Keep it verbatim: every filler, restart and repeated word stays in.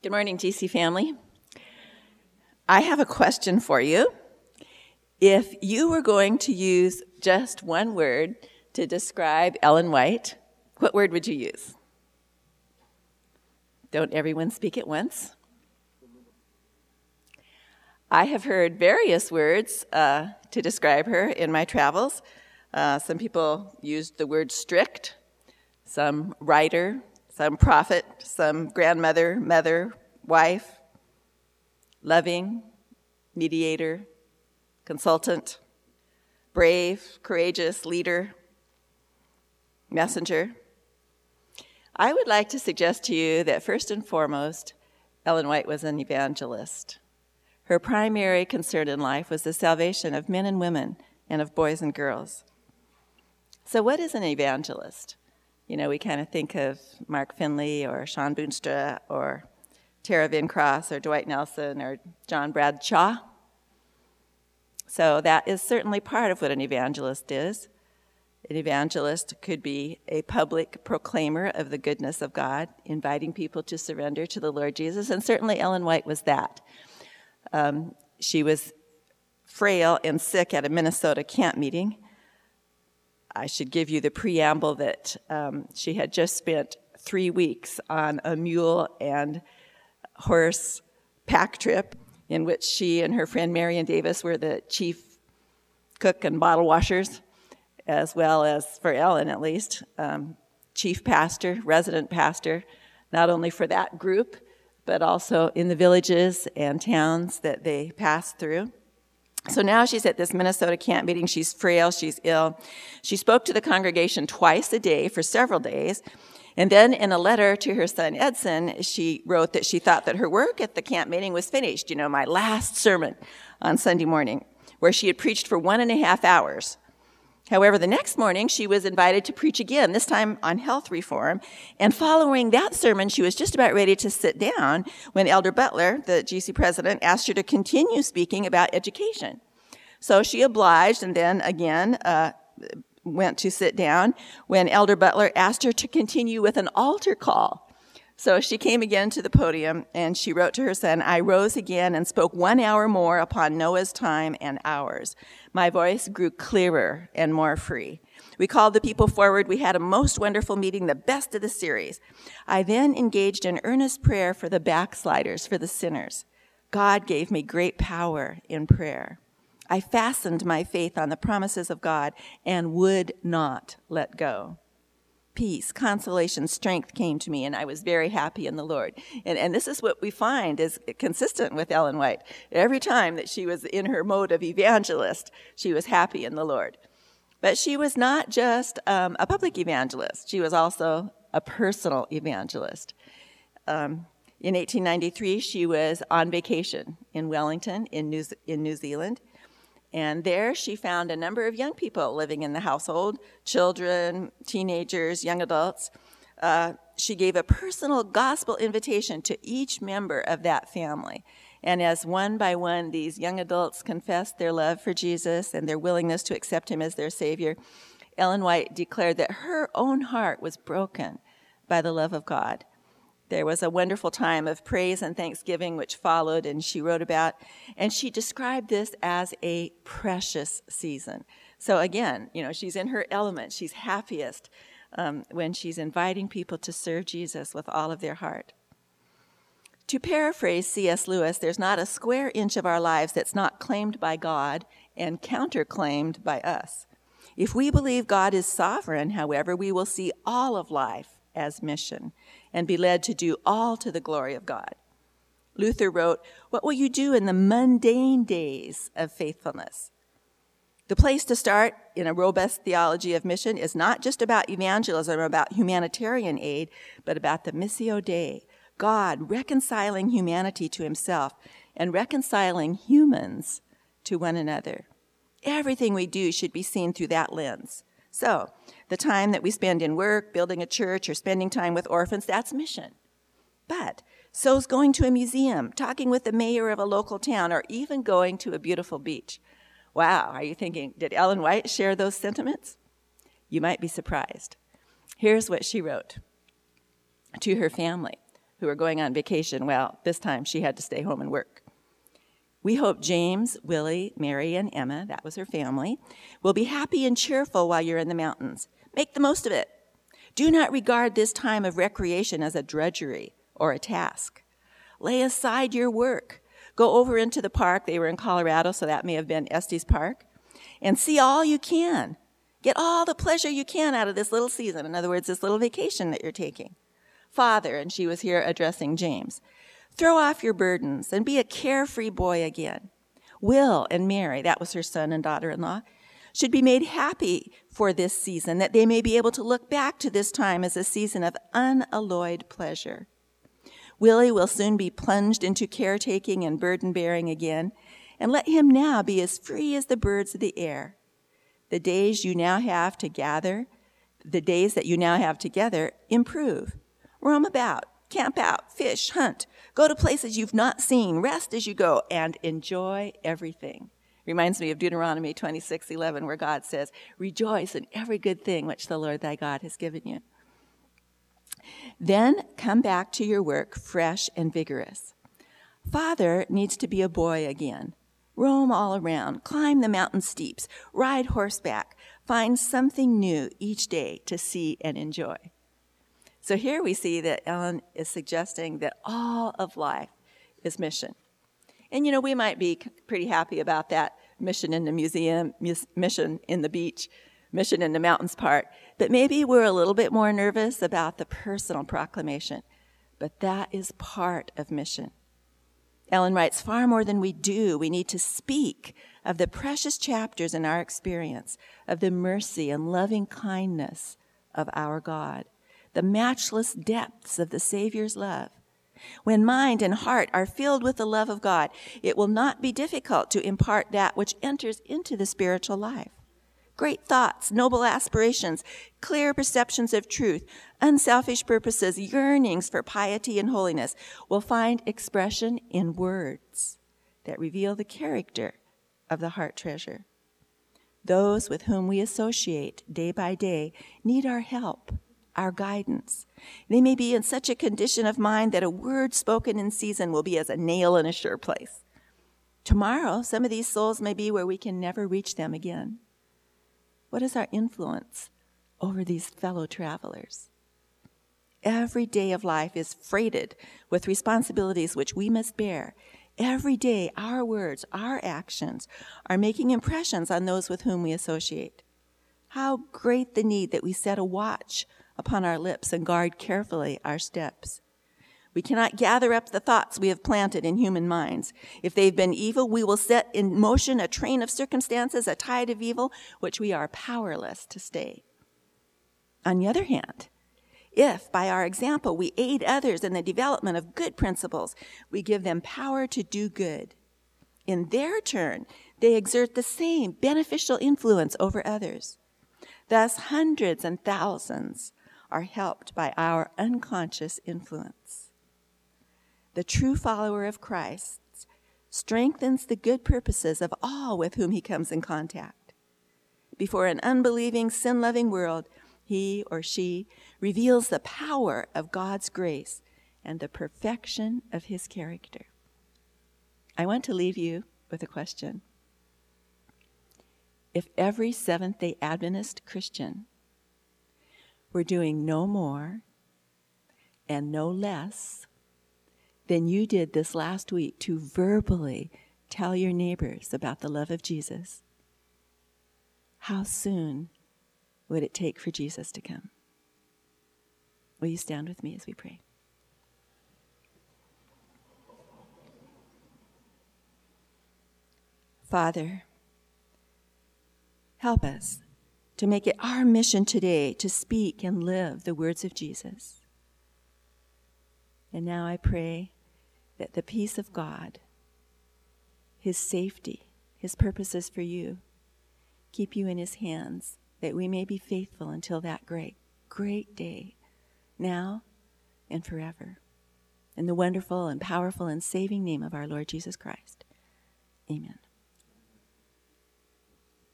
Good morning, G C family. I have a question for you. If you were going to use just one word to describe Ellen White, what word would you use? Don't everyone speak at once? I have heard various words uh, to describe her in my travels. Uh, some people used the word strict, some writer, some prophet, some grandmother, mother, wife, loving, mediator, consultant, brave, courageous, leader, messenger. I would like to suggest to you that first and foremost, Ellen White was an evangelist. Her primary concern in life was the salvation of men and women and of boys and girls. So what is an evangelist? You know, we kind of think of Mark Finley or Sean Boonstra or Tara Vincross or Dwight Nelson or John Bradshaw. So that is certainly part of what an evangelist is. An evangelist could be a public proclaimer of the goodness of God, inviting people to surrender to the Lord Jesus, and certainly Ellen White was that. Um, she was frail and sick at a Minnesota camp meeting. I should give you the preamble that um, she had just spent three weeks on a mule and horse pack trip in which she and her friend Marion Davis were the chief cook and bottle washers, as well as, for Ellen at least, um, chief pastor, resident pastor, not only for that group, but also in the villages and towns that they passed through. So now she's at this Minnesota camp meeting. She's frail, she's ill. She spoke to the congregation twice a day for several days. And then in a letter to her son Edson, she wrote that she thought that her work at the camp meeting was finished. You know, my last sermon on Sunday morning, where she had preached for one and a half hours. However, the next morning, she was invited to preach again, this time on health reform. And following that sermon, she was just about ready to sit down when Elder Butler, the G C president, asked her to continue speaking about education. So she obliged and then again uh, went to sit down when Elder Butler asked her to continue with an altar call. So she came again to the podium, and she wrote to her son, I rose again and spoke one hour more upon Noah's time and ours. My voice grew clearer and more free. We called the people forward. We had a most wonderful meeting, the best of the series. I then engaged in earnest prayer for the backsliders, for the sinners. God gave me great power in prayer. I fastened my faith on the promises of God and would not let go. Peace, consolation, strength came to me, and I was very happy in the Lord. And, and this is what we find is consistent with Ellen White. Every time that she was in her mode of evangelist, she was happy in the Lord. But she was not just um, a public evangelist. She was also a personal evangelist. Um, in eighteen ninety-three, she was on vacation in Wellington, in New, in New Zealand. And there she found a number of young people living in the household, children, teenagers, young adults. Uh, she gave a personal gospel invitation to each member of that family. And as one by one these young adults confessed their love for Jesus and their willingness to accept him as their Savior, Ellen White declared that her own heart was broken by the love of God. There was a wonderful time of praise and thanksgiving which followed, and she wrote about, and she described this as a precious season. So again, you know, she's in her element. She's happiest um, when she's inviting people to serve Jesus with all of their heart. To paraphrase C S Lewis, there's not a square inch of our lives that's not claimed by God and counterclaimed by us. If we believe God is sovereign, however, we will see all of life as mission and be led to do all to the glory of God. Luther wrote, what will you do in the mundane days of faithfulness? The place to start in a robust theology of mission is not just about evangelism or about humanitarian aid, but about the Missio Dei, God reconciling humanity to himself and reconciling humans to one another. Everything we do should be seen through that lens. So, the time that we spend in work, building a church, or spending time with orphans, that's mission. But so's going to a museum, talking with the mayor of a local town, or even going to a beautiful beach. Wow, are you thinking, did Ellen White share those sentiments? You might be surprised. Here's what she wrote to her family. who are going on vacation. Well, this time she had to stay home and work. We hope James, Willie, Mary, and Emma, that was her family, will be happy and cheerful while you're in the mountains. Make the most of it. Do not regard this time of recreation as a drudgery or a task. Lay aside your work. Go over into the park. They were in Colorado, so that may have been Estes Park, and see all you can. Get all the pleasure you can out of this little season. In other words, this little vacation that you're taking. Father, and she was here addressing James, throw off your burdens and be a carefree boy again. Will and Mary, that was her son and daughter-in-law, should be made happy for this season, that they may be able to look back to this time as a season of unalloyed pleasure. Willie will soon be plunged into caretaking and burden-bearing again, and let him now be as free as the birds of the air. The days you now have to gather, the days that you now have together, improve. Roam about, camp out, fish, hunt, go to places you've not seen, rest as you go, and enjoy everything. Reminds me of Deuteronomy twenty-six eleven, where God says, rejoice in every good thing which the Lord thy God has given you. Then come back to your work fresh and vigorous. Father needs to be a boy again. Roam all around, climb the mountain steeps, ride horseback, find something new each day to see and enjoy. So here we see that Ellen is suggesting that all of life is mission. And, you know, we might be pretty happy about that mission in the museum, mission in the beach, mission in the mountains part. But maybe we're a little bit more nervous about the personal proclamation. But that is part of mission. Ellen writes, far more than we do, we need to speak of the precious chapters in our experience, of the mercy and loving kindness of our God, the matchless depths of the Savior's love. When mind and heart are filled with the love of God, it will not be difficult to impart that which enters into the spiritual life. Great thoughts, noble aspirations, clear perceptions of truth, unselfish purposes, yearnings for piety and holiness will find expression in words that reveal the character of the heart treasure. Those with whom we associate day by day need our help, our guidance. They may be in such a condition of mind that a word spoken in season will be as a nail in a sure place. Tomorrow, some of these souls may be where we can never reach them again. What is our influence over these fellow travelers? Every day of life is freighted with responsibilities which we must bear. Every day, our words, our actions are making impressions on those with whom we associate. How great the need that we set a watch upon our lips and guard carefully our steps. We cannot gather up the thoughts we have planted in human minds. If they've been evil, we will set in motion a train of circumstances, a tide of evil, which we are powerless to stay. On the other hand, if by our example we aid others in the development of good principles, we give them power to do good. In their turn, they exert the same beneficial influence over others. Thus, hundreds and thousands are helped by our unconscious influence. The true follower of Christ strengthens the good purposes of all with whom he comes in contact. Before an unbelieving, sin-loving world, he or she reveals the power of God's grace and the perfection of his character. I want to leave you with a question. If every Seventh-day Adventist Christian were doing no more and no less than you did this last week to verbally tell your neighbors about the love of Jesus, how soon would it take for Jesus to come? Will you stand with me as we pray? Father, help us to make it our mission today to speak and live the words of Jesus. And now I pray that the peace of God, his safety, his purposes for you, keep you in his hands, that we may be faithful until that great, great day, now and forever. In the wonderful and powerful and saving name of our Lord Jesus Christ. Amen.